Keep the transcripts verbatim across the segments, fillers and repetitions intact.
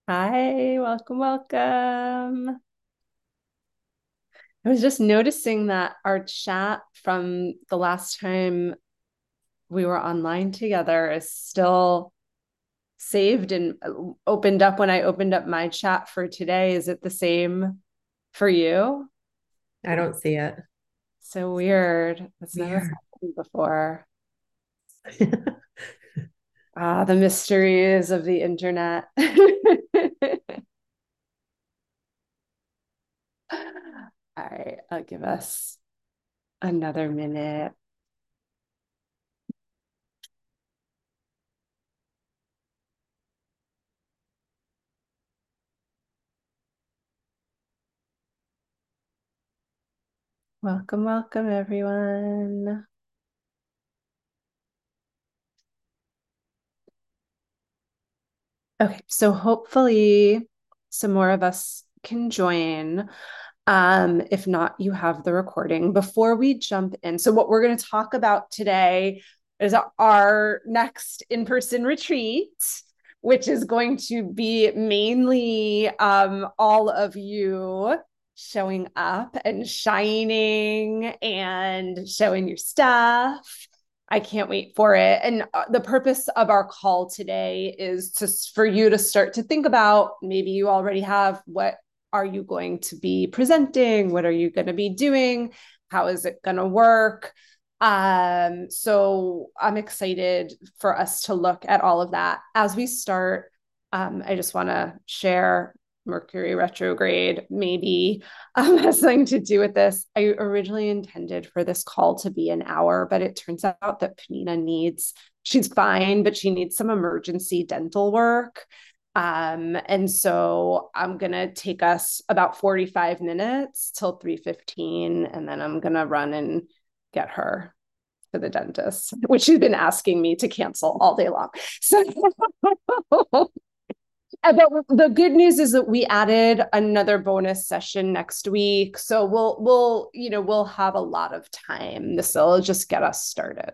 Hi, welcome, welcome. I was just noticing that our chat from the last time we were online together is still saved and opened up when I opened up my chat for today. Is it the same for you? I don't see it. So weird. That's never Weird. happened before. Ah, the mysteries of the internet. All right, I'll give us another minute. Welcome, welcome, everyone. Okay, so hopefully some more of us can join. Um, if not, you have the recording. Before we jump in, so what we're going to talk about today is our next in-person retreat, which is going to be mainly um, all of you showing up and shining and showing your stuff. I can't wait for it. And uh, the purpose of our call today is to for you to start to think about, maybe you already have, what are you going to be presenting? What are you going to be doing? How is it going to work? Um, so I'm excited for us to look at all of that. As we start, um, I just want to share Mercury retrograde maybe um, has something to do with this. I originally intended for this call to be an hour, but it turns out that Panina needs, she's fine, but she needs some emergency dental work. Um, and so I'm gonna take us about forty-five minutes till three fifteen, and then I'm gonna run and get her to the dentist, which she's been asking me to cancel all day long. So but the good news is that we added another bonus session next week. So we'll we'll, you know, we'll have a lot of time. This will just get us started.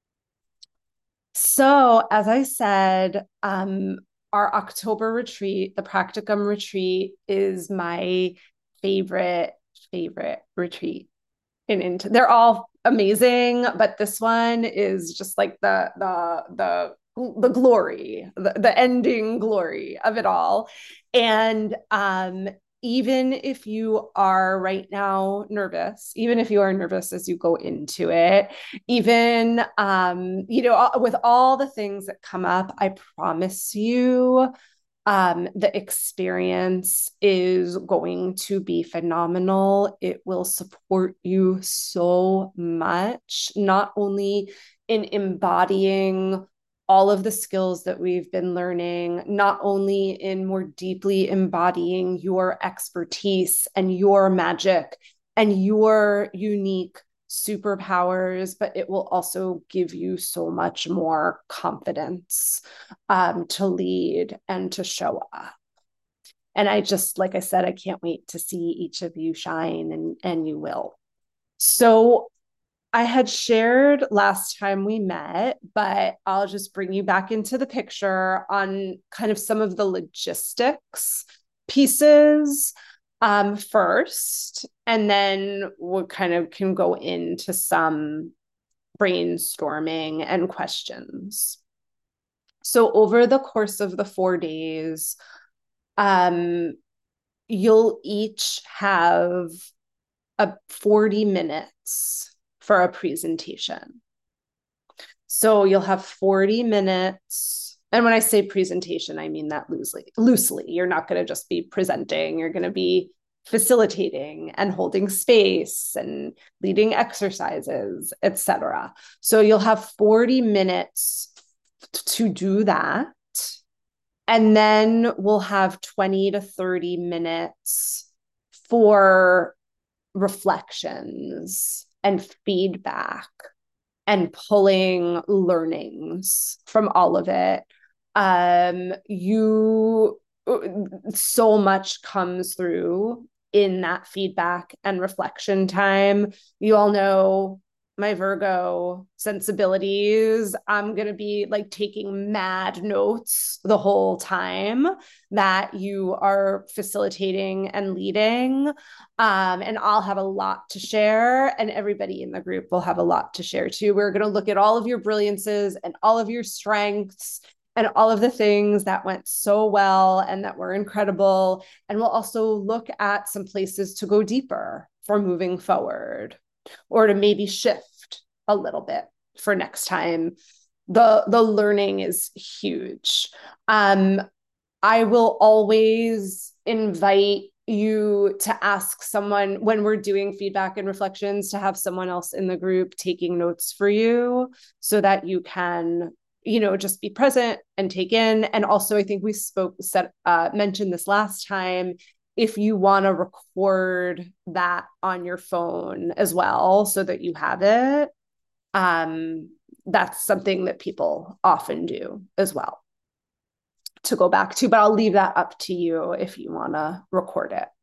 So, as I said, um, our October retreat, the Practicum retreat, is my favorite, favorite retreat in into they're all amazing, but this one is just like the the the the glory, the, the ending glory of it all. And um even if you are right now nervous, even if you are nervous as you go into it, even um you know with all the things that come up, I promise you um, the experience is going to be phenomenal. It will support you so much, not only in embodying all of the skills that we've been learning, not only in more deeply embodying your expertise and your magic and your unique superpowers, but it will also give you so much more confidence um, to lead and to show up. And I just, like I said, I can't wait to see each of you shine, and, and you will. So I had shared last time we met, but I'll just bring you back into the picture on kind of some of the logistics pieces um, first, and then we kind of can go into some brainstorming and questions. So over the course of the four days, um, you'll each have a forty minutes for a presentation. So you'll have forty minutes. And when I say presentation, I mean that loosely. Loosely, you're not going to just be presenting. You're going to be facilitating and holding space and leading exercises, et cetera. So you'll have forty minutes to do that. And then we'll have twenty to thirty minutes for reflections and feedback and pulling learnings from all of it. Um, you so much comes through in that feedback and reflection time. You all know my Virgo sensibilities, I'm going to be like taking mad notes the whole time that you are facilitating and leading. Um, and I'll have a lot to share, and everybody in the group will have a lot to share too. We're going to look at all of your brilliances and all of your strengths and all of the things that went so well and that were incredible. And we'll also look at some places to go deeper for moving forward, or to maybe shift a little bit for next time. The, the learning is huge. Um, I will always invite you to ask someone when we're doing feedback and reflections to have someone else in the group taking notes for you so that you can, you know, just be present and take in. And also, I think we spoke, said, uh, mentioned this last time, if you want to record that on your phone as well so that you have it, um, that's something that people often do as well to go back to, but I'll leave that up to you if you want to record it.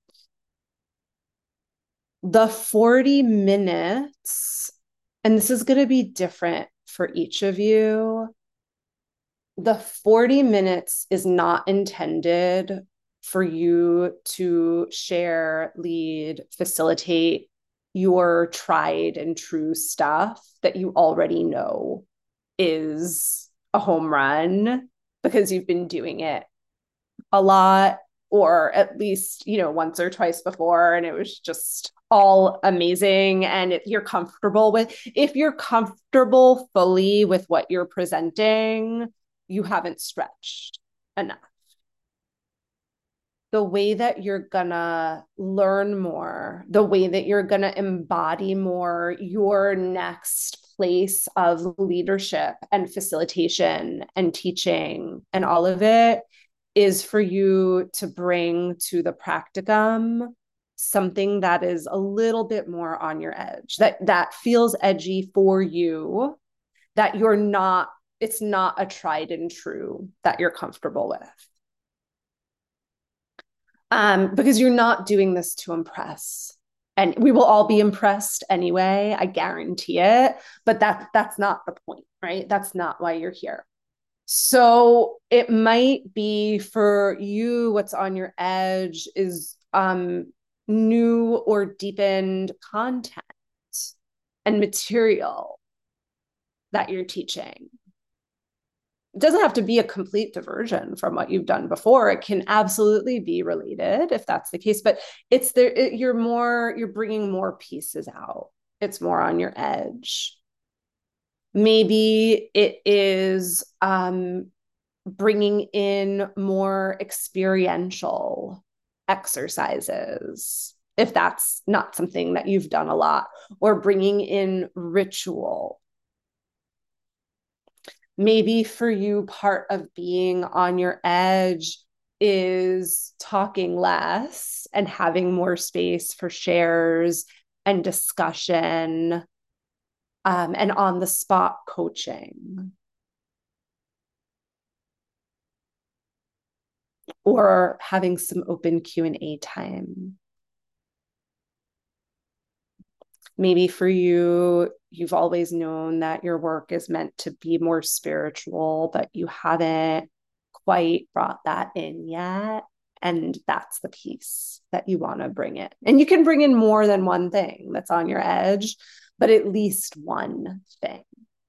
The forty minutes, and this is going to be different for each of you. The forty minutes is not intended for you to share, lead, facilitate your tried and true stuff that you already know is a home run because you've been doing it a lot, or at least, you know, once or twice before, and it was just all amazing and it, you're comfortable with. If you're comfortable fully with what you're presenting, you haven't stretched enough. The way that you're gonna learn more, the way that you're gonna embody more your next place of leadership and facilitation and teaching and all of it is for you to bring to the practicum something that is a little bit more on your edge, that that feels edgy for you, that you're not, it's not a tried and true that you're comfortable with. Um, because you're not doing this to impress. And we will all be impressed anyway, I guarantee it. But that, that's not the point, right? That's not why you're here. So it might be for you, what's on your edge is um, new or deepened content and material that you're teaching. It doesn't have to be a complete diversion from what you've done before. It can absolutely be related if that's the case, but it's there. It, you're more, you're bringing more pieces out. It's more on your edge. Maybe it is um, bringing in more experiential exercises, if that's not something that you've done a lot, or bringing in ritual. Maybe for you, part of being on your edge is talking less and having more space for shares and discussion, um, and on the spot coaching. Or having some open Q and A time. Maybe for you, you've always known that your work is meant to be more spiritual, but you haven't quite brought that in yet. And that's the piece that you want to bring in. And you can bring in more than one thing that's on your edge, but at least one thing.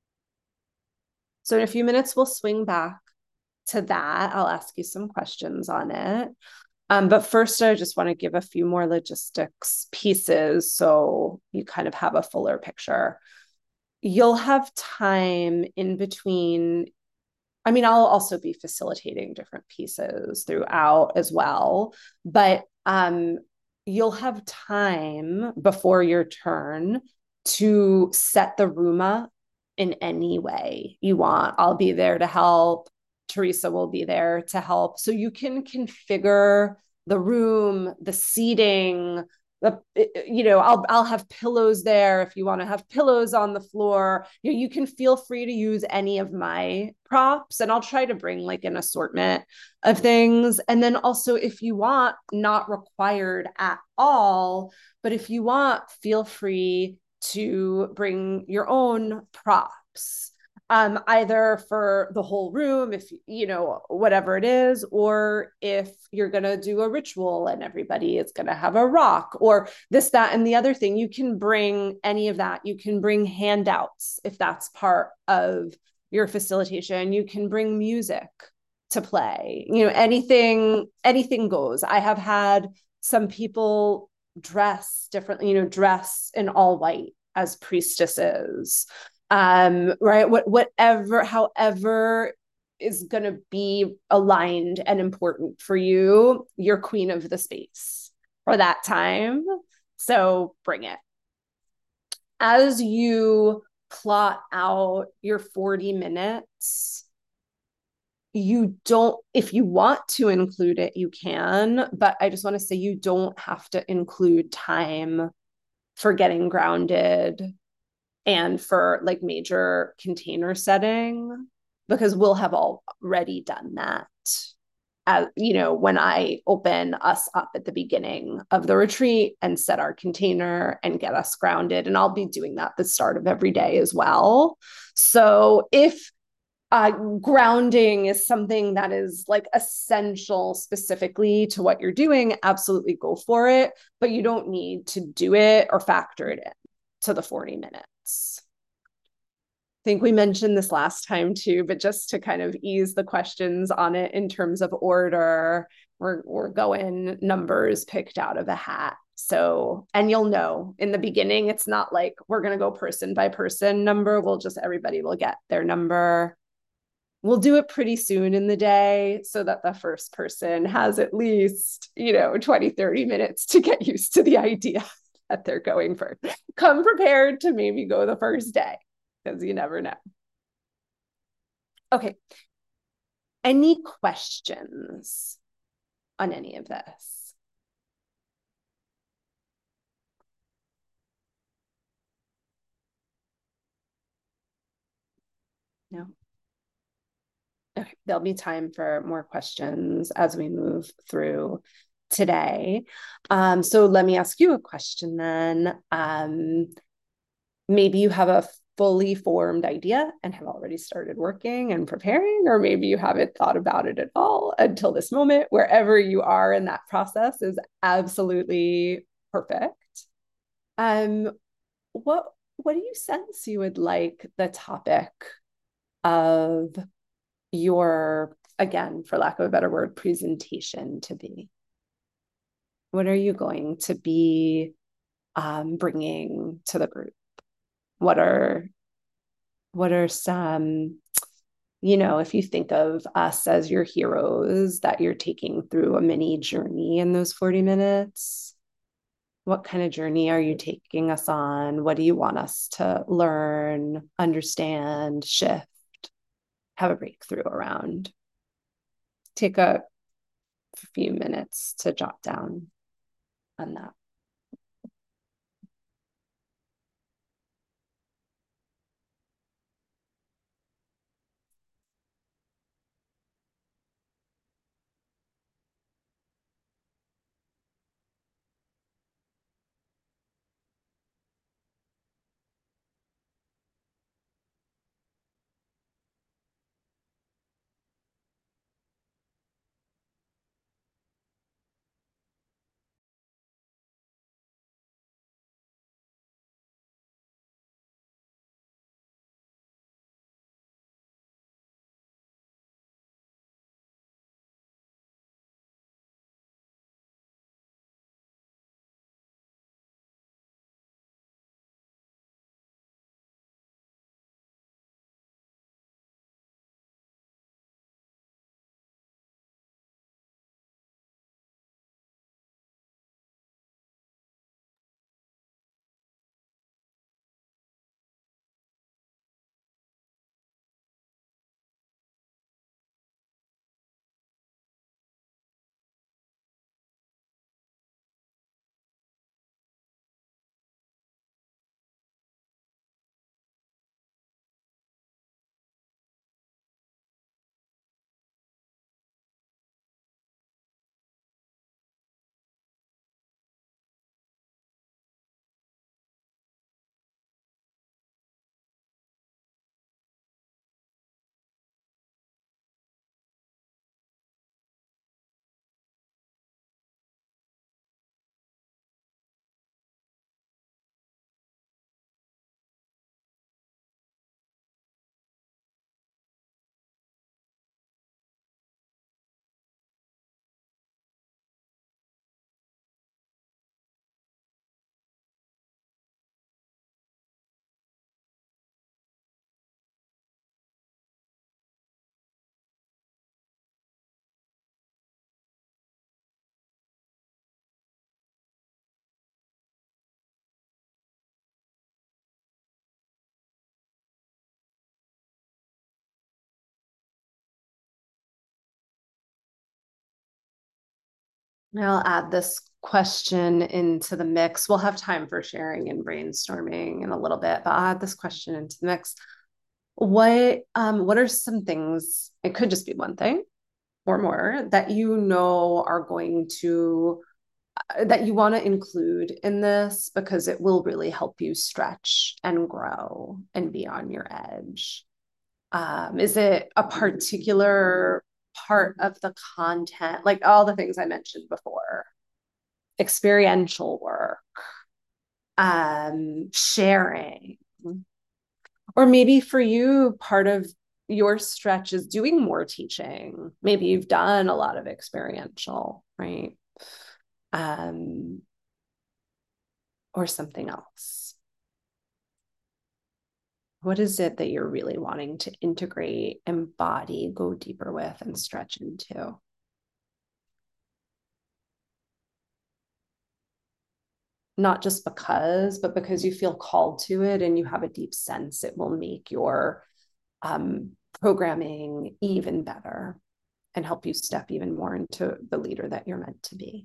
So in a few minutes, we'll swing back to that. I'll ask you some questions on it. Um, but first, I just want to give a few more logistics pieces so you kind of have a fuller picture. You'll have time in between. I mean, I'll also be facilitating different pieces throughout as well, but um, you'll have time before your turn to set the room up in any way you want. I'll be there to help. Teresa will be there to help. So you can configure the room, the seating, the, you know, I'll, I'll have pillows there if you want to have pillows on the floor. You know, you can feel free to use any of my props, and I'll try to bring like an assortment of things. And then also, if you want, not required at all, but if you want, feel free to bring your own props, um, either for the whole room, if you know, whatever it is, or if you're going to do a ritual and everybody is going to have a rock or this, that, and the other thing. You can bring any of that. You can bring handouts if that's part of your facilitation. You can bring music to play, you know, anything, anything goes. I have had some people dress differently, you know, dress in all white as priestesses, um, right? What, whatever, however is going to be aligned and important for you, you're queen of the space for that time. So bring it. As you plot out your forty minutes, you don't, if you want to include it, you can, but I just want to say you don't have to include time for getting grounded and for like major container setting, because we'll have already done that. As you know, when I open us up at the beginning of the retreat and set our container and get us grounded, and I'll be doing that the start of every day as well. So if uh, grounding is something that is like essential specifically to what you're doing, absolutely go for it, but you don't need to do it or factor it in to the forty minutes. I think we mentioned this last time too, but just to kind of ease the questions on it in terms of order, we're, we're going numbers picked out of a hat. So, and you'll know in the beginning, it's not like we're going to go person by person number. We'll just, everybody will get their number. We'll do it pretty soon in the day so that the first person has at least, you know, twenty, thirty minutes to get used to the idea that they're going first. Come prepared to maybe go the first day, because you never know. Okay. Any questions on any of this? No? Okay, there'll be time for more questions as we move through today. Um, so let me ask you a question then. Um, maybe you have a fully formed idea and have already started working and preparing, or maybe you haven't thought about it at all until this moment. Wherever you are in that process is absolutely perfect. Um, what what do you sense you would like the topic of your, again, for lack of a better word, presentation to be? What are you going to be um, bringing to the group? What are what are some, you know, if you think of us as your heroes that you're taking through a mini journey in those forty minutes, what kind of journey are you taking us on? What do you want us to learn, understand, shift, have a breakthrough around? Take a few minutes to jot down on that. I'll add this question into the mix. We'll have time for sharing and brainstorming in a little bit, but I'll add this question into the mix. What um what are some things, it could just be one thing or more, that you know are going to uh, that you want to include in this because it will really help you stretch and grow and be on your edge? Um, is it a particular part of the content, like all the things I mentioned before? Experiential work, um, sharing, or maybe for you, part of your stretch is doing more teaching. Maybe you've done a lot of experiential, right? Um, or something else. What is it that you're really wanting to integrate, embody, go deeper with, and stretch into? Not just because, but because you feel called to it and you have a deep sense it will make your um, programming even better and help you step even more into the leader that you're meant to be.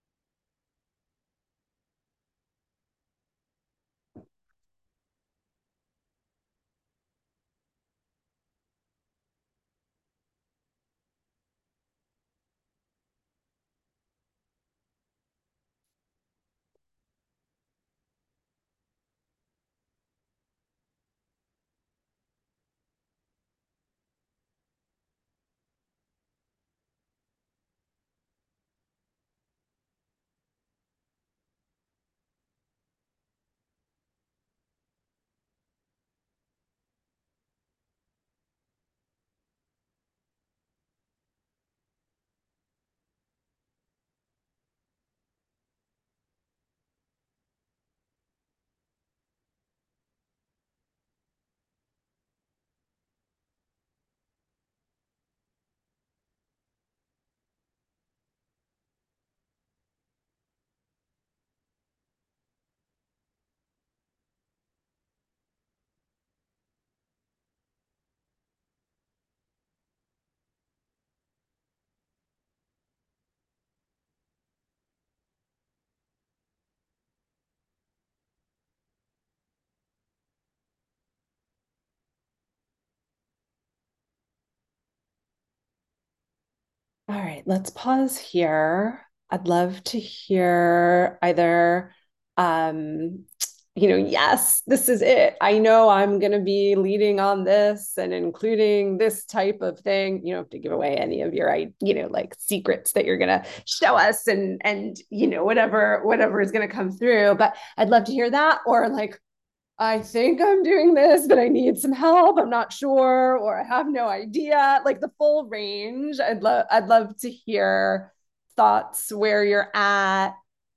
All right, let's pause here. I'd love to hear either, um, you know, yes, this is it. I know I'm going to be leading on this and including this type of thing. You don't have to give away any of your, you know, like secrets that you're going to show us and, and, you know, whatever, whatever is going to come through. But I'd love to hear that. Or like, I think I'm doing this, but I need some help. I'm not sure, or I have no idea. Like the full range. I'd love I'd love to hear thoughts, where you're at,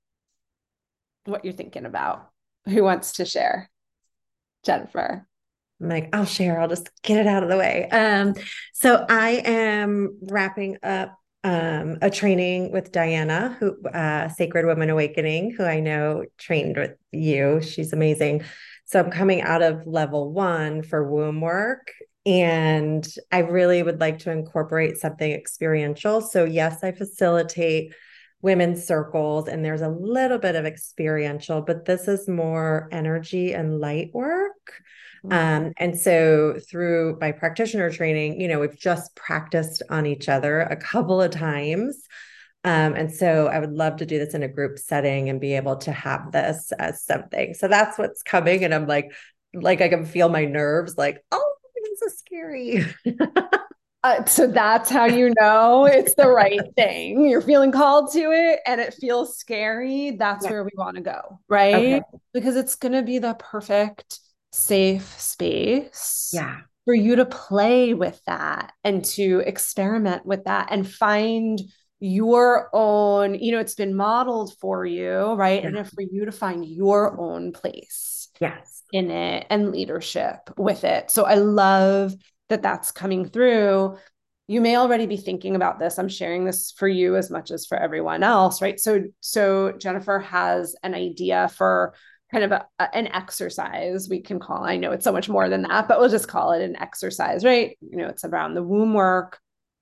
what you're thinking about. Who wants to share? Jennifer. I'm like, I'll share. I'll just get it out of the way. Um, so I am wrapping up um, a training with Diana, who uh, Sacred Women Awakening, who I know trained with you. She's amazing. So I'm coming out of level one for womb work, and I really would like to incorporate something experiential. So yes, I facilitate women's circles, and there's a little bit of experiential, but this is more energy and light work. Um, and so through my practitioner training, you know, we've just practiced on each other a couple of times. Um, and so I would love to do this in a group setting and be able to have this as something. So that's what's coming. And I'm like, like I can feel my nerves like, oh, this is scary. Uh, so that's how you know it's the right thing. You're feeling called to it and it feels scary. That's Yeah. where we want to go, right? Okay. Because it's going to be the perfect, safe space Yeah. for you to play with that and to experiment with that and find your own, you know, it's been modeled for you, right? Yeah. And for you to find your own place Yes. in it and leadership with it. So I love that that's coming through. You may already be thinking about this. I'm sharing this for you as much as for everyone else, right? So, so Jennifer has an idea for kind of a, a, an exercise we can call. I know it's so much more than that, but we'll just call it an exercise, right? You know, it's around the womb work.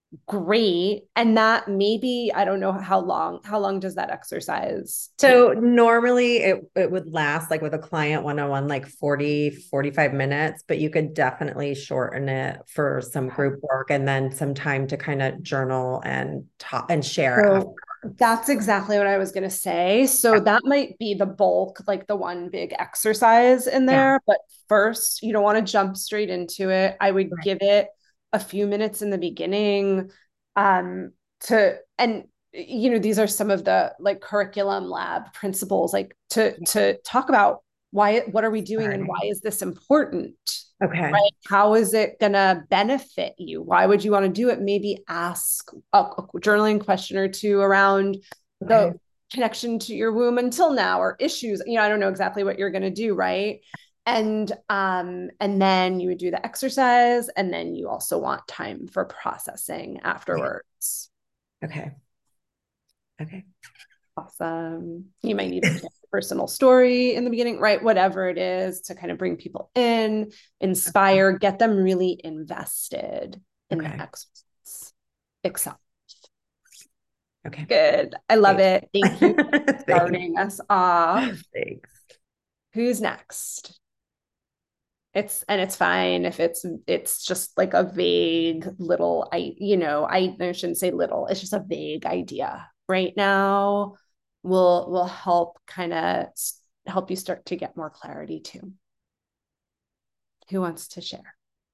great. And that maybe, I don't know how long, how long does that exercise take? So normally it, it would last like with a client one-on-one, like forty, forty-five minutes, but you could definitely shorten it for some group work and then some time to kind of journal and talk and share So afterwards. that's exactly what I was going to say. So Yeah. that might be the bulk, like the one big exercise in Yeah. there. But first, you don't want to jump straight into it. I would Right. give it a few minutes in the beginning, um, to, and you know, these are some of the like curriculum lab principles, like to Yeah. to talk about why, what are we doing and why Starting. is this important? Okay. Right? How is it going to benefit you? Why would you want to do it? Maybe ask a, a journaling question or two around the Okay. connection to your womb until now, or issues. You know, I don't know exactly what you're going to do, right? And um, and then you would do the exercise, and then you also want time for processing Okay. afterwards. Okay. Okay. Awesome. You might need a personal story in the beginning, right? Whatever it is to kind of bring people in, inspire, get them really invested in the Okay. exercise itself. Okay. Good. I love Great. it. Thank you for Thanks. starting us off. Thanks. Who's next? It's and it's fine if it's it's just like a vague little I you know I, I shouldn't say little, it's just a vague idea right now will will help kind of help you start to get more clarity too. Who wants to share?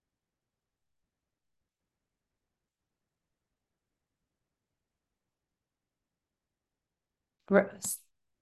Rose.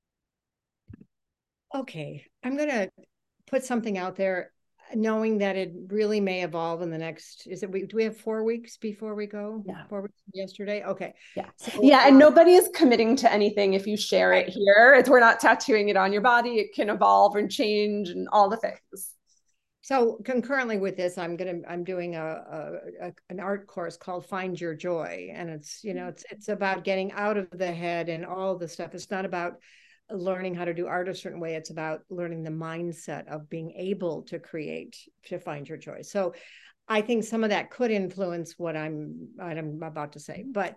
Okay, I'm going to put something out there, knowing that it really may evolve in the next, is it, we, do we have four weeks before we go? Yeah. Four weeks from yesterday? Okay. Yeah. So, Yeah. And um, nobody is committing to anything if you share it right. here. It's we're not tattooing it on your body. It can evolve and change and all the things. So concurrently with this, I'm gonna I'm doing a, a, a an art course called Find Your Joy, and it's you know it's it's about getting out of the head and all the stuff. It's not about learning how to do art a certain way. It's about learning the mindset of being able to create, to find your joy. So I think some of that could influence what I'm what I'm about to say, but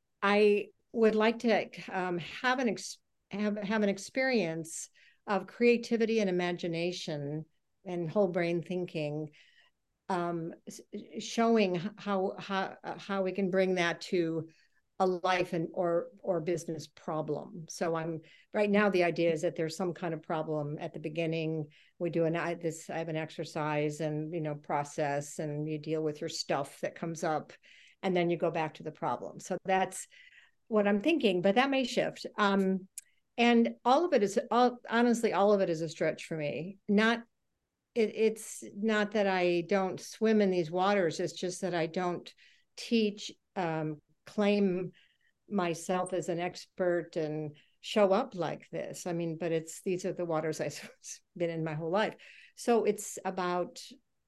I would like to um, have an ex- have have an experience of creativity and imagination and whole brain thinking, um, showing how how how we can bring that to a life and or or business problem. So I'm right now, the idea is that there's some kind of problem at the beginning. We do an I this I have an exercise and you know process, and you deal with your stuff that comes up, and then you go back to the problem. So that's what I'm thinking, but that may shift. Um, and all of it is all honestly, all of it is a stretch for me. Not it, it's not that I don't swim in these waters. It's just that I don't teach, um, claim myself as an expert and show up like this. I mean, but it's these are the waters I've been in my whole life. So it's about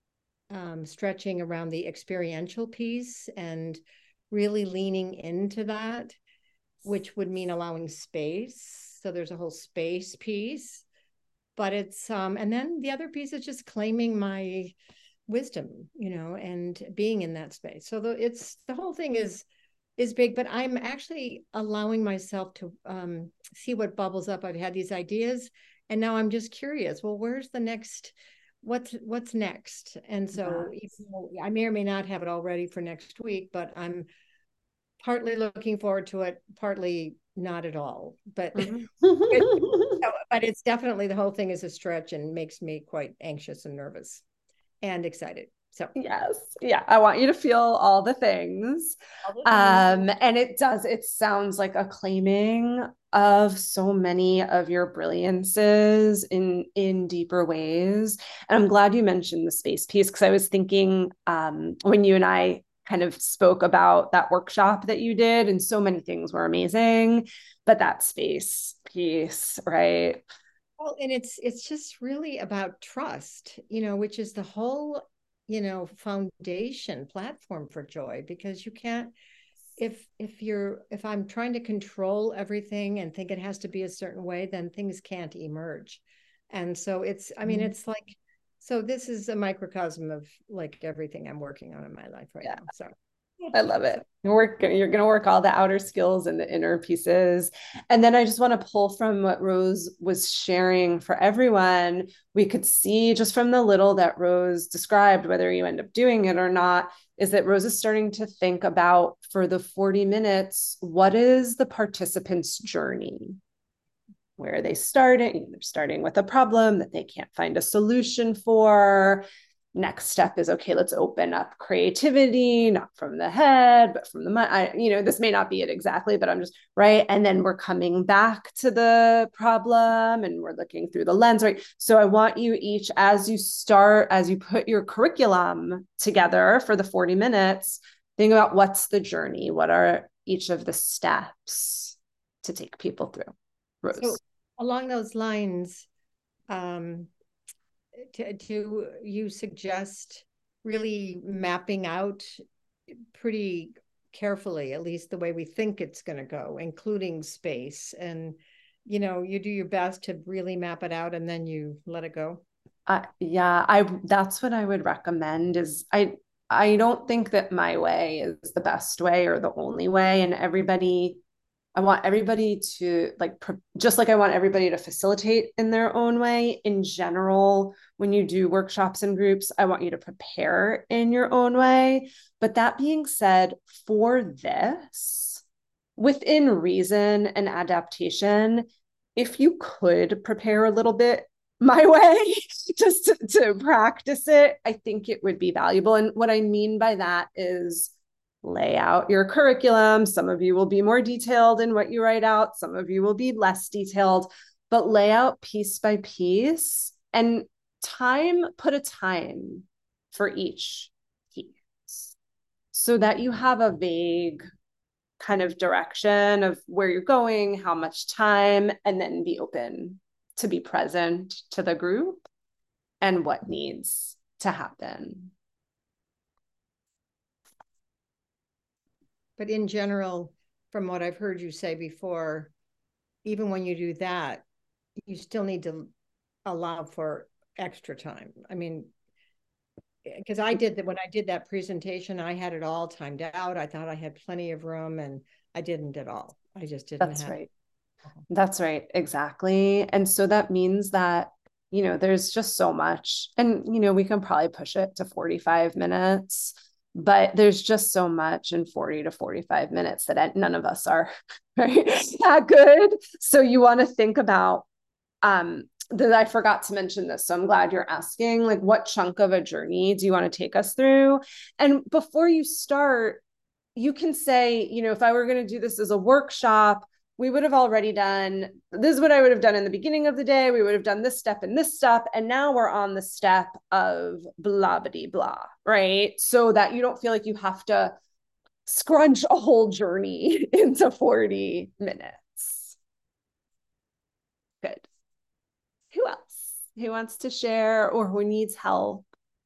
um, stretching around the experiential piece and really leaning into that, which would mean allowing space. So there's a whole space piece, but it's um and then the other piece is just claiming my wisdom, you know, and being in that space. So the it's the whole thing is is big, but I'm actually allowing myself to um see what bubbles up. I've had these ideas and now I'm just curious, well, where's the next what's what's next? And so Yes. even though I may or may not have it all ready for next week, but I'm partly looking forward to it, partly not at all. But but it's definitely, the whole thing is a stretch and makes me quite anxious and nervous and excited. So Yes. Yeah. I want you to feel all the things. all the things. Um, and it does, it sounds like a claiming of so many of your brilliances in in deeper ways. And I'm glad you mentioned the space piece because I was thinking um, when you and I kind of spoke about that workshop that you did, and so many things were amazing, but that space piece, right? Well, and it's it's just really about trust, you know, which is the whole, you know, foundation platform for joy, because you can't, if if you're if I'm trying to control everything and think it has to be a certain way, then things can't emerge. And so it's, I mean, it's like, so this is a microcosm of like everything I'm working on in my life right Yeah. now. So I love it. You're work, you're going to work all the outer skills and the inner pieces. And then I just want to pull from what Rose was sharing for everyone. We could see just from the little that Rose described, whether you end up doing it or not, is that Rose is starting to think about, for the forty minutes, what is the participant's journey? Where are they starting? They're starting with a problem that they can't find a solution for. Next step is, okay, let's open up creativity, not from the head, but from the mind. I, you know, this may not be it exactly, but I'm just right. And then we're coming back to the problem and we're looking through the lens, right? So I want you each, as you start, as you put your curriculum together for the forty minutes, think about what's the journey? What are each of the steps to take people through? Rose. So along those lines, um, to, to you suggest really mapping out pretty carefully, at least the way we think it's going to go, including space, and you know, you do your best to really map it out and then you let it go. Uh, yeah, I that's what I would recommend. Is I I don't think that my way is the best way or the only way, and everybody I want everybody to like, just like I want everybody to facilitate in their own way. In general, when you do workshops and groups, I want you to prepare in your own way. But that being said, for this, within reason and adaptation, if you could prepare a little bit my way, just to, to practice it, I think it would be valuable. And what I mean by that is, lay out your curriculum. Some of you will be more detailed in what you write out. Some of you will be less detailed, but lay out piece by piece, and time, put a time for each piece so that you have a vague kind of direction of where you're going, how much time, and then be open to be present to the group and what needs to happen. But in general, from what I've heard you say before, even when you do that, you still need to allow for extra time. I mean, because I did that when I did that presentation, I had it all timed out. I thought I had plenty of room, and I didn't at all. I just didn't. That's have right. That's right. Exactly. And so that means that, you know, there's just so much, and, you know, we can probably push it to forty-five minutes, but there's just so much in forty to forty-five minutes that none of us are right, that good. So you want to think about, um, that I forgot to mention this. So I'm glad you're asking, like, what chunk of a journey do you want to take us through? And before you start, you can say, you know, if I were going to do this as a workshop, we would have already done, this is what I would have done in the beginning of the day. We would have done this step and this step. And now we're on the step of blah, blah, blah, right? So that you don't feel like you have to scrunch a whole journey into forty minutes. Good. Who else? Who wants to share or who needs help?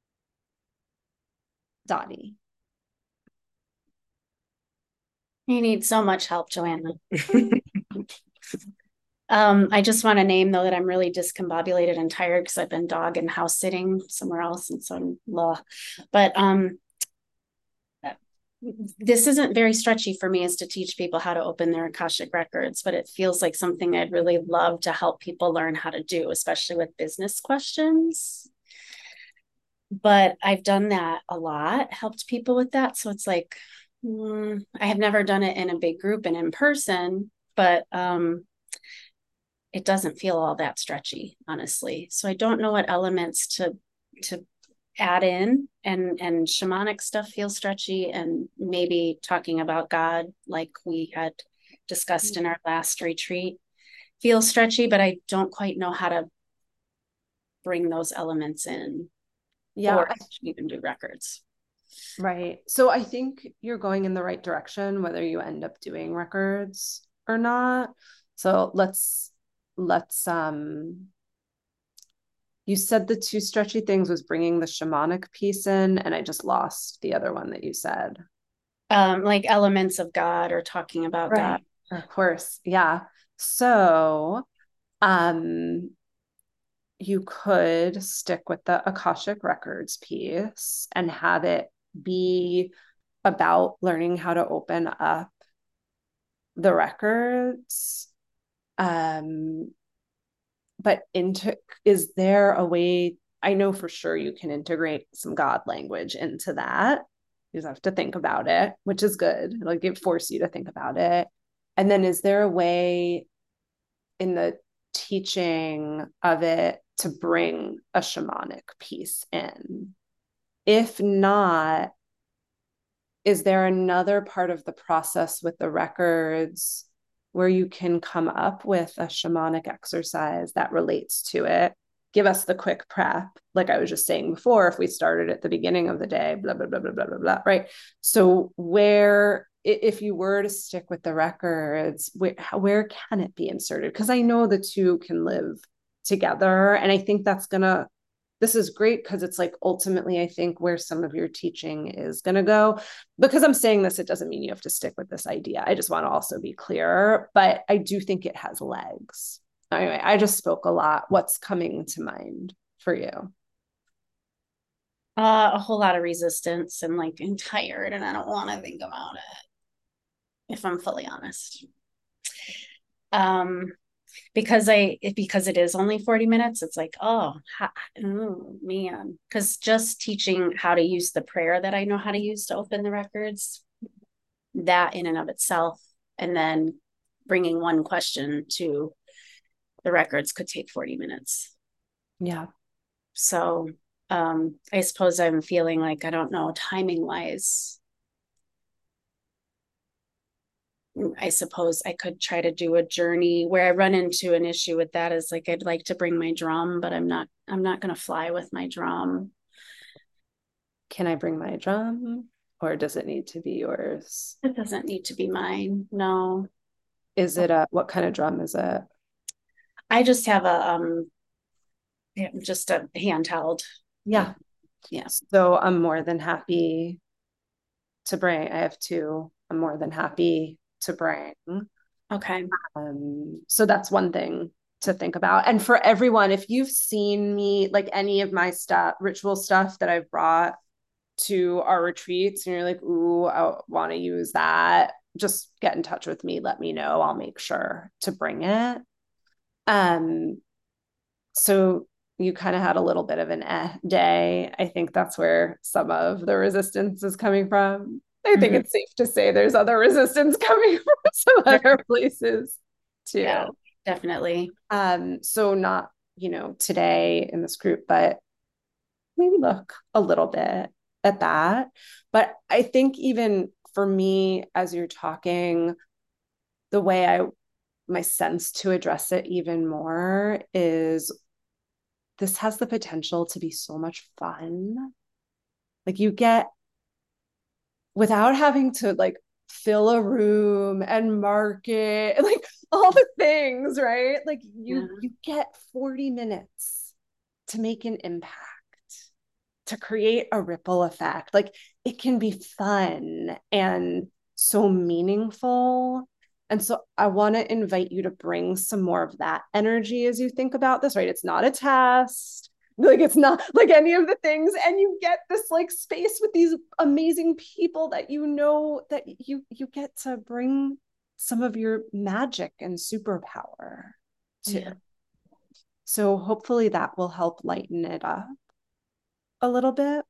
Dottie. You need so much help, Joanna. um, I just want to name, though, that I'm really discombobulated and tired because I've been dog and house sitting somewhere else, and so I'm blah. But um, this isn't very stretchy for me, is to teach people how to open their Akashic records, but it feels like something I'd really love to help people learn how to do, especially with business questions. But I've done that a lot, helped people with that. So it's like, mm, I have never done it in a big group and in person, but um, it doesn't feel all that stretchy, honestly. So I don't know what elements to to add in, and and shamanic stuff feels stretchy, and maybe talking about God, like we had discussed in our last retreat, feels stretchy, but I don't quite know how to bring those elements in. Yeah, or even do records. Right. So I think you're going in the right direction, whether you end up doing records or not. So let's, let's, um, you said the two stretchy things was bringing the shamanic piece in, and I just lost the other one that you said. Um, like elements of God or talking about Right. God. Of course. Yeah. So, um, you could stick with the Akashic Records piece and have it be about learning how to open up the records. Um, but into is there a way? I know for sure you can integrate some God language into that. You just have to think about it, which is good. Like it forces you to think about it. And then is there a way in the teaching of it to bring a shamanic piece in? If not, is there another part of the process with the records where you can come up with a shamanic exercise that relates to it? Give us the quick prep. Like I was just saying before, if we started at the beginning of the day, blah, blah, blah, blah, blah, blah, blah, right? So where, if you were to stick with the records, where, where can it be inserted? Because I know the two can live together. And I think that's going to, this is great because it's like ultimately, I think where some of your teaching is going to go. Because I'm saying this, it doesn't mean you have to stick with this idea. I just want to also be clear, but I do think it has legs. Anyway, I just spoke a lot. What's coming to mind for you? Uh, a whole lot of resistance and like I'm tired and I don't want to think about it, if I'm fully honest. Um, because I because it is only forty minutes, it's like, oh, ha, oh man. Because just teaching how to use the prayer that I know how to use to open the records, that in and of itself, and then bringing one question to the records could take forty minutes. Yeah. So um, I suppose I'm feeling like, I don't know, timing wise, I suppose I could try to do a journey. Where I run into an issue with that is like, I'd like to bring my drum, but I'm not, I'm not going to fly with my drum. Can I bring my drum or does it need to be yours? It doesn't need to be mine. No. Is it a, what kind of drum is it? I just have a, um, just a handheld. Yeah. Yeah. So I'm more than happy to bring, I have two, I'm more than happy to bring. Okay. Um, so that's one thing to think about. And for everyone, if you've seen me, like any of my stuff, ritual stuff that I've brought to our retreats, and you're like, ooh, I want to use that, just get in touch with me. Let me know. I'll make sure to bring it. Um, so you kind of had a little bit of an eh day. I think that's where some of the resistance is coming from. I think mm-hmm. it's safe to say there's other resistance coming from some other places too. Yeah, definitely. Um, so not, you know, today in this group, but maybe look a little bit at that. But I think even for me, as you're talking, the way I, my sense to address it even more is this has the potential to be so much fun. Like you get, without having to like fill a room and market, like all the things, right? Like you, yeah. you get forty minutes to make an impact, to create a ripple effect. Like it can be fun and so meaningful. And so I want to invite you to bring some more of that energy as you think about this, right? It's not a test. Like it's not like any of the things. And you get this like space with these amazing people that you know that you you get to bring some of your magic and superpower to. Yeah. So hopefully that will help lighten it up a little bit.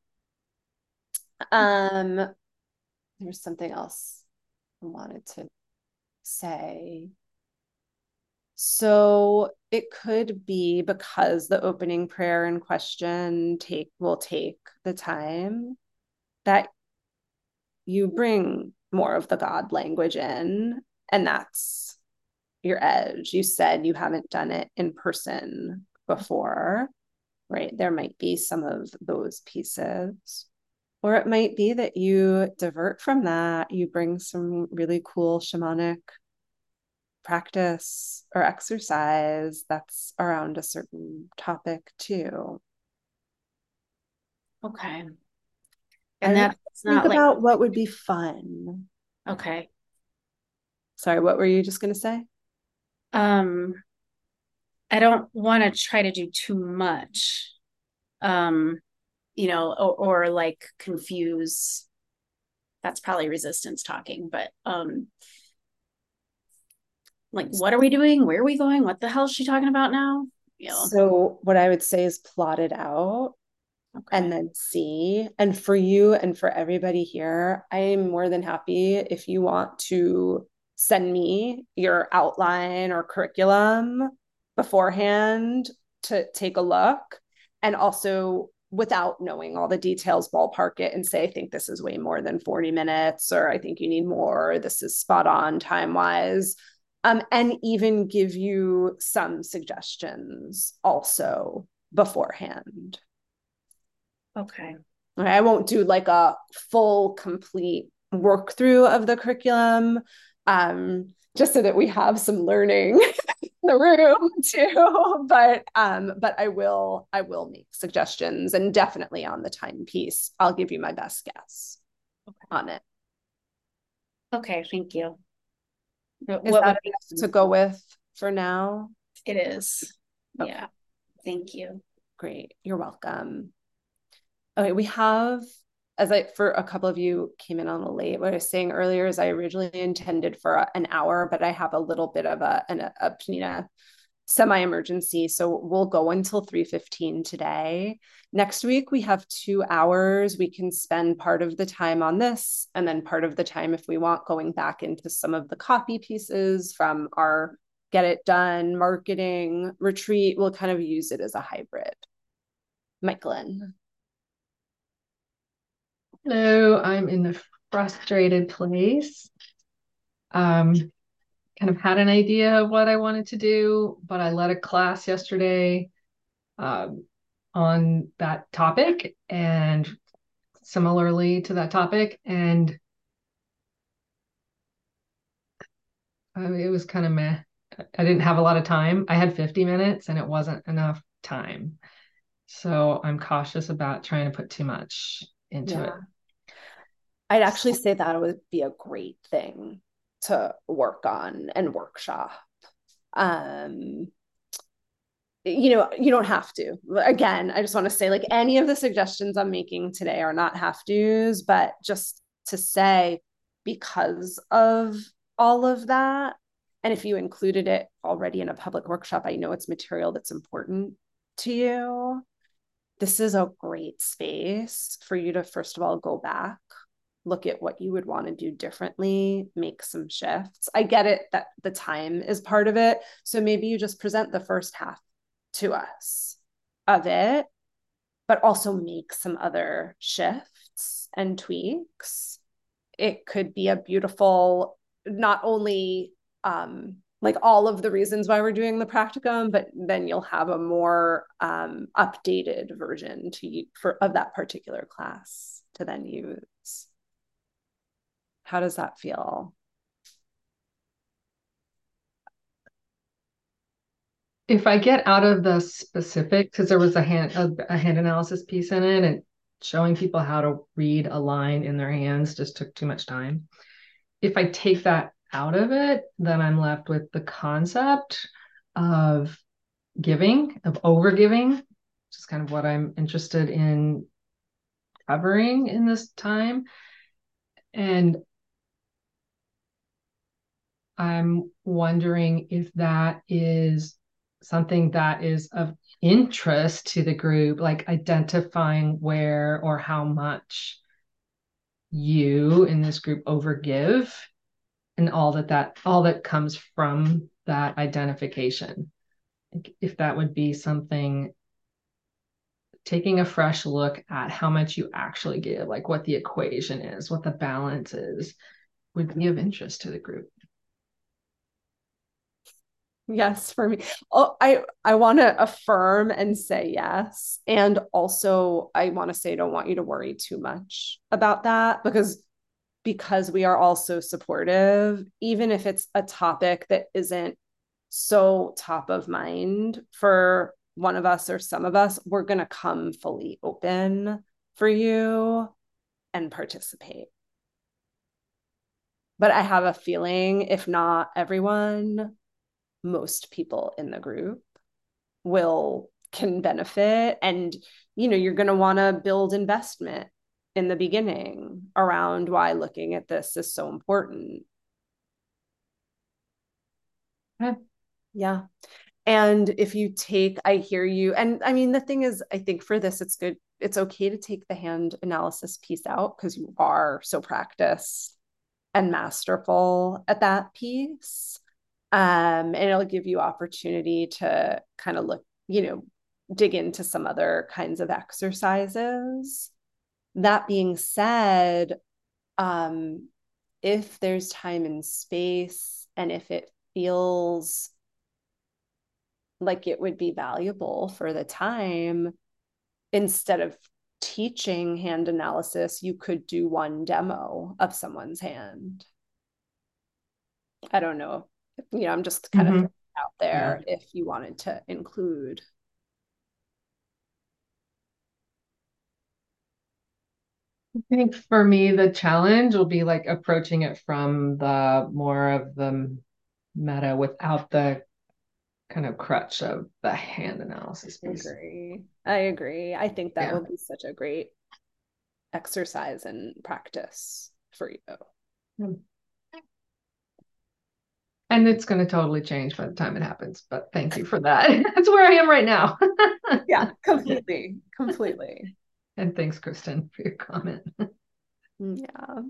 Um, there's something else I wanted to say. So it could be because the opening prayer in question take will take the time that you bring more of the God language in, and that's your edge. You said you haven't done it in person before, right? There might be some of those pieces. Or it might be that you divert from that. You bring some really cool shamanic practice or exercise that's around a certain topic too. Okay. And that's not think like... about what would be fun. Okay. Sorry, what were you just going to say? Um, I don't want to try to do too much. Um, you know, or, or like confuse that's probably resistance talking, but um, like, what are we doing? Where are we going? What the hell is she talking about now? You know? So what I would say is plot it out. Okay. And then see. And for you and for everybody here, I am more than happy if you want to send me your outline or curriculum beforehand to take a look. And also, without knowing all the details, ballpark it and say, I think this is way more than forty minutes, or I think you need more, or this is spot on time-wise. Um, and even give you some suggestions also beforehand. Okay. I won't do like a full, complete work through of the curriculum, um, just so that we have some learning in the room too. But um, but I will I will make suggestions, and definitely on the time piece, I'll give you my best guess okay. on it. Okay, thank you. Is what that enough to go with for now? It is. Okay. Yeah. Thank you. Great. You're welcome. Okay, we have, as I, for a couple of you came in on a late, what I was saying earlier is I originally intended for a, an hour, but I have a little bit of a, an, a, a semi-emergency. So we'll go until three fifteen today. Next week, we have two hours. We can spend part of the time on this, and then part of the time, if we want, going back into some of the copy pieces from our Get It Done marketing retreat. We'll kind of use it as a hybrid. Michaelin. Hello, I'm in a frustrated place. Um, kind of had an idea of what I wanted to do, but I led a class yesterday um, on that topic and similarly to that topic. And uh, it was kind of meh. I didn't have a lot of time. I had fifty minutes and it wasn't enough time. So I'm cautious about trying to put too much into yeah. it. I'd actually say that would be a great thing to work on and workshop. Um, you know, you don't have to. Again, I just want to say, like, any of the suggestions I'm making today are not have-tos, but just to say, because of all of that, and if you included it already in a public workshop, I know it's material that's important to you. This is a great space for you to, first of all, go back, look at what you would want to do differently, make some shifts. I get it that the time is part of it. So maybe you just present the first half to us of it, but also make some other shifts and tweaks. It could be a beautiful, not only um, like all of the reasons why we're doing the practicum, but then you'll have a more um, updated version to you for of that particular class to then use. How does that feel? If I get out of the specific, because there was a hand a, a hand analysis piece in it, and showing people how to read a line in their hands just took too much time. If I take that out of it, then I'm left with the concept of giving, of overgiving, which is kind of what I'm interested in covering in this time. And I'm wondering if that is something that is of interest to the group, like identifying where or how much you in this group overgive and all that that all that comes from that identification. If that would be something, taking a fresh look at how much you actually give, like what the equation is, what the balance is, would be of interest to the group. Yes, for me. Oh, I, I want to affirm and say yes. And also I want to say, I don't want you to worry too much about that because, because we are all so supportive, even if it's a topic that isn't so top of mind for one of us or some of us, we're going to come fully open for you and participate. But I have a feeling, if not everyone, most people in the group will can benefit. And, you know, you're going to want to build investment in the beginning around why looking at this is so important. Okay. Yeah. And if you take, I hear you. And I mean, the thing is, I think for this, it's good. It's okay to take the hand analysis piece out because you are so practiced and masterful at that piece. Um, and it'll give you opportunity to kind of look, you know, dig into some other kinds of exercises. That being said, um, if there's time and space, and if it feels like it would be valuable for the time, instead of teaching hand analysis, you could do one demo of someone's hand. I don't know. You know, I'm just kind Mm-hmm. of out there yeah. if you wanted to include. I think for me, the challenge will be like approaching it from the more of the meta without the kind of crutch of the hand analysis piece. I agree. I agree. I think that yeah. will be such a great exercise and practice for you. Hmm. And it's going to totally change by the time it happens, but thank you for that. That's where I am right now. Yeah, completely, completely. And thanks, Kristen, for your comment. Yeah.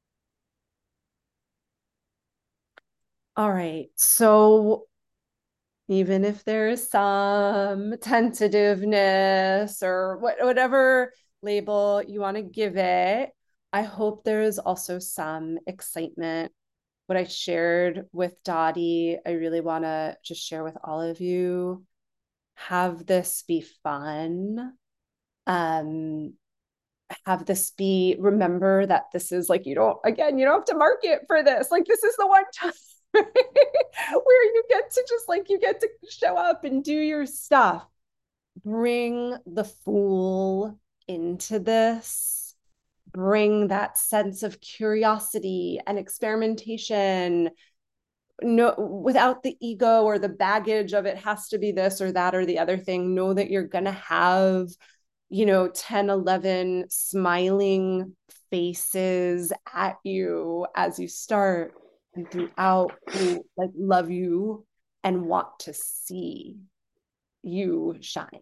All right. So even if there is some tentativeness or what, whatever label you want to give it, I hope there is also some excitement. What I shared with Dottie, I really want to just share with all of you. Have this be fun. Um, have this be, remember that this is like, you don't, again, you don't have to market for this. Like, this is the one time where you get to just like, you get to show up and do your stuff. Bring the fool into this. Bring that sense of curiosity and experimentation. No, without the ego or the baggage of it has to be this or that or the other thing. Know that you're going to have, you know, ten, eleven smiling faces at you as you start and throughout, who like love you and want to see you shine.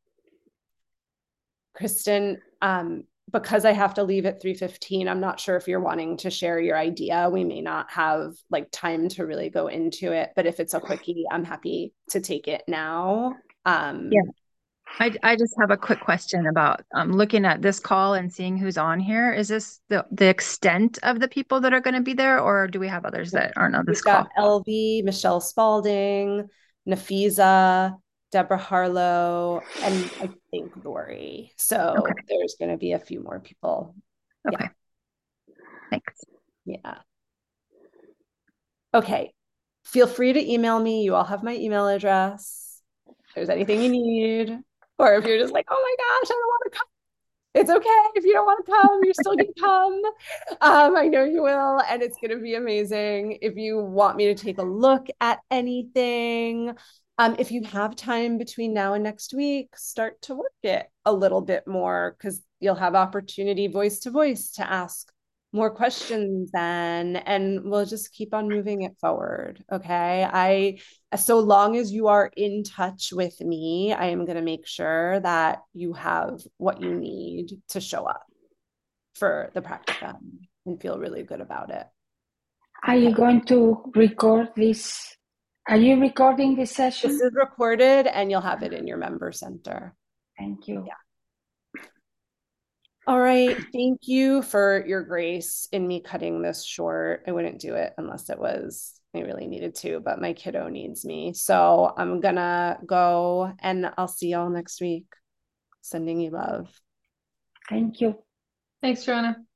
Kristen, um, because I have to leave at three fifteen, I'm not sure if you're wanting to share your idea. We may not have like time to really go into it, but if it's a quickie, I'm happy to take it now. Um, yeah. I, I just have a quick question about um, looking at this call and seeing who's on here. Is this the, the extent of the people that are going to be there, or do we have others that aren't on this We've got call? Elvie, Michelle Spalding, Nafisa, Deborah Harlow, and I think Lori. So Okay. there's going to be a few more people. Okay. Yeah. Thanks. Yeah. Okay. Feel free to email me. You all have my email address. If there's anything you need, or if you're just like, oh my gosh, I don't want to come. It's okay. If you don't want to come, you're still going to come. Um, I know you will, and it's going to be amazing. If you want me to take a look at anything, um, if you have time between now and next week, start to work it a little bit more, because you'll have opportunity voice to voice to ask more questions then, and we'll just keep on moving it forward. Okay. I, so long as you are in touch with me, I am going to make sure that you have what you need to show up for the practicum and feel really good about it. Are okay. you going to record this? Are you recording this session? This is recorded and you'll have it in your member center. Thank you. Yeah. All right. Thank you for your grace in me cutting this short. I wouldn't do it unless it was, I really needed to, but my kiddo needs me. So I'm gonna go and I'll see y'all next week. Sending you love. Thank you. Thanks, Joanna.